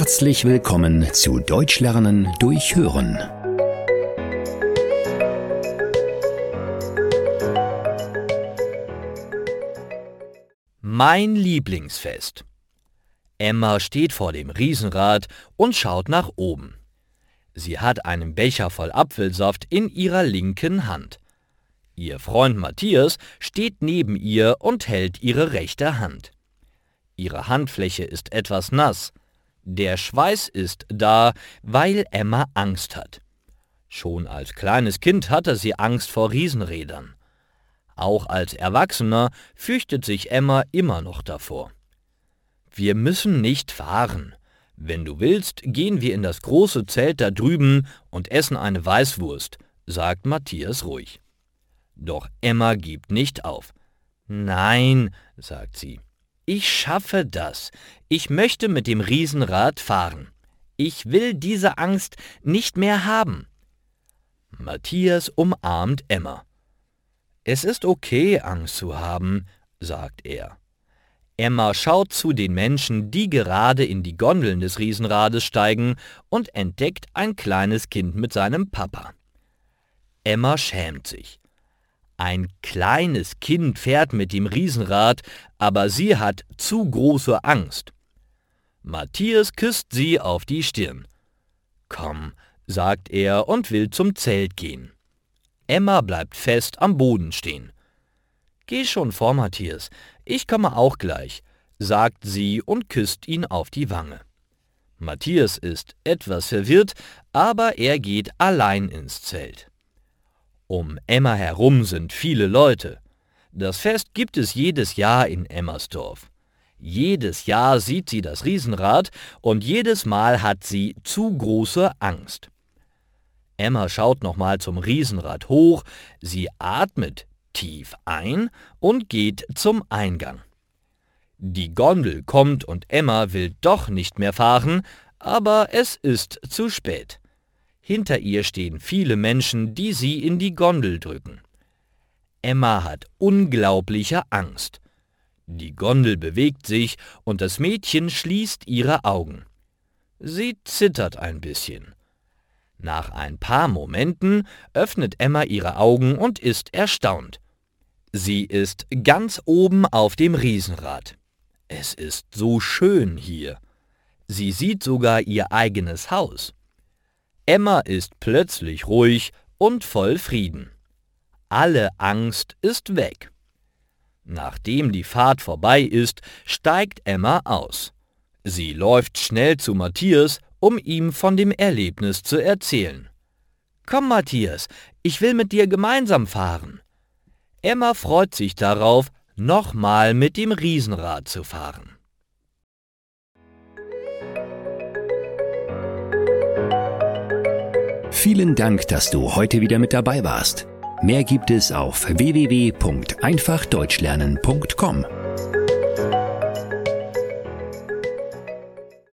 Herzlich willkommen zu Deutsch lernen durch Hören. Mein Lieblingsfest. Emma steht vor dem Riesenrad und schaut nach oben. Sie hat einen Becher voll Apfelsaft in ihrer linken Hand. Ihr Freund Matthias steht neben ihr und hält ihre rechte Hand. Ihre Handfläche ist etwas nass. Der Schweiß ist da, weil Emma Angst hat. Schon als kleines Kind hatte sie Angst vor Riesenrädern. Auch als Erwachsener fürchtet sich Emma immer noch davor. Wir müssen nicht fahren. Wenn du willst, gehen wir in das große Zelt da drüben und essen eine Weißwurst, sagt Matthias ruhig. Doch Emma gibt nicht auf. Nein, sagt sie. Ich schaffe das. Ich möchte mit dem Riesenrad fahren. Ich will diese Angst nicht mehr haben. Matthias umarmt Emma. Es ist okay, Angst zu haben, sagt er. Emma schaut zu den Menschen, die gerade in die Gondeln des Riesenrades steigen, und entdeckt ein kleines Kind mit seinem Papa. Emma schämt sich. Ein kleines Kind fährt mit dem Riesenrad, aber sie hat zu große Angst. Matthias küsst sie auf die Stirn. Komm, sagt er und will zum Zelt gehen. Emma bleibt fest am Boden stehen. Geh schon vor, Matthias, ich komme auch gleich, sagt sie und küsst ihn auf die Wange. Matthias ist etwas verwirrt, aber er geht allein ins Zelt. Um Emma herum sind viele Leute. Das Fest gibt es jedes Jahr in Emmersdorf. Jedes Jahr sieht sie das Riesenrad und jedes Mal hat sie zu große Angst. Emma schaut nochmal zum Riesenrad hoch, sie atmet tief ein und geht zum Eingang. Die Gondel kommt und Emma will doch nicht mehr fahren, aber es ist zu spät. Hinter ihr stehen viele Menschen, die sie in die Gondel drücken. Emma hat unglaubliche Angst. Die Gondel bewegt sich und das Mädchen schließt ihre Augen. Sie zittert ein bisschen. Nach ein paar Momenten öffnet Emma ihre Augen und ist erstaunt. Sie ist ganz oben auf dem Riesenrad. Es ist so schön hier. Sie sieht sogar ihr eigenes Haus. Emma ist plötzlich ruhig und voll Frieden. Alle Angst ist weg. Nachdem die Fahrt vorbei ist, steigt Emma aus. Sie läuft schnell zu Matthias, um ihm von dem Erlebnis zu erzählen. Komm, Matthias, ich will mit dir gemeinsam fahren. Emma freut sich darauf, nochmal mit dem Riesenrad zu fahren. Vielen Dank, dass du heute wieder mit dabei warst. Mehr gibt es auf www.einfachdeutschlernen.com.